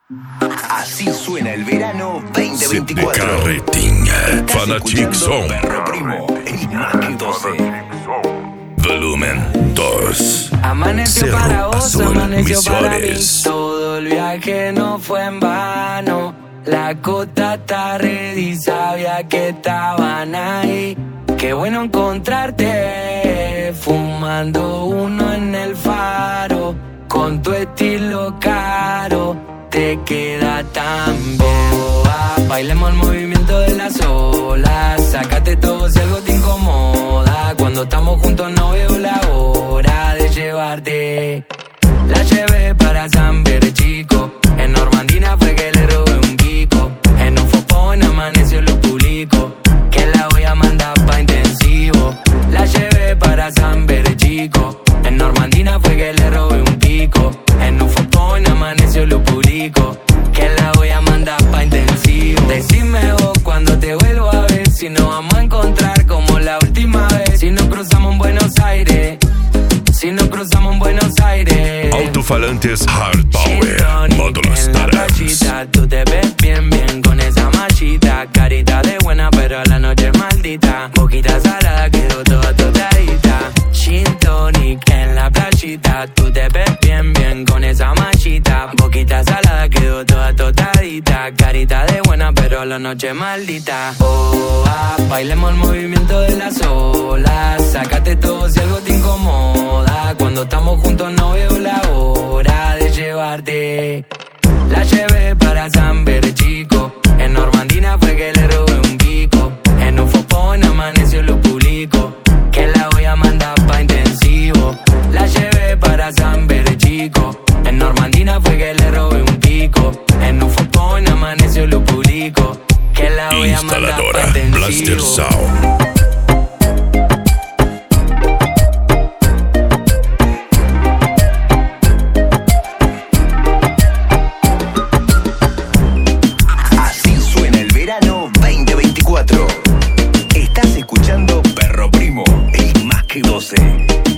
Así suena el verano 2024. Carreting, Estás Fanatic escuchando Song, Perro Primo, el más que 12. volumen 2. Amaneció Cerro para vos, Azul, amaneció para mí. Misiones. Todo el viaje no fue en vano. La costa está ready, sabía que estaban ahí. Qué bueno encontrarte, fumando uno en el faro. Con tu estilo caro, te queda tan boa. Bailemos el movimiento de las olas. Sácate todo si algo te incomoda. Cuando estamos juntos no veo la hora de llevarte. La llevé para San Chico. En Normandina fue que le robé un pico. En un fopón amaneció lo publico. Que la voy a mandar pa' intensivo. La llevé para San Chico. En Normandina fue que le robé un pico. En un fopón amaneció lo publico. Que la voy a mandar pa' intensivo. Decime vos cuando te vuelvo a ver. Si nos vamos a encontrar como la última vez. Si nos cruzamos en Buenos Aires. Si nos cruzamos en Buenos Aires. Altofalantes Hard Power, módulos en la playita, tú te ves bien, bien con esa machita. Carita de buena, pero la noche es maldita. Boquita salada, quedó toda tostadita. Gin tonic en la playita, tú te ves bien, bien con esa machita. Boquita salada, quedó toda tostadita. Carita de buena, pero la noche es maldita. Oh, bailemos el movimiento de las olas. Sácate todo si algo te incomoda. Cuando estamos juntos no veo la hora de llevarte. La llevé para San Chico. En Normandina fue que le robé un pico. En un fopón amaneció lo publico. Que la voy a mandar pa' intensivo. La llevé para San Chico. En Normandina fue que le robé un pico. En un fopón amaneció lo publico. Que la voy a mandar pa' Instaladora intensivo. Blaster Sound. Así suena el verano 2024. Estás escuchando Perro Primo, el más que 12.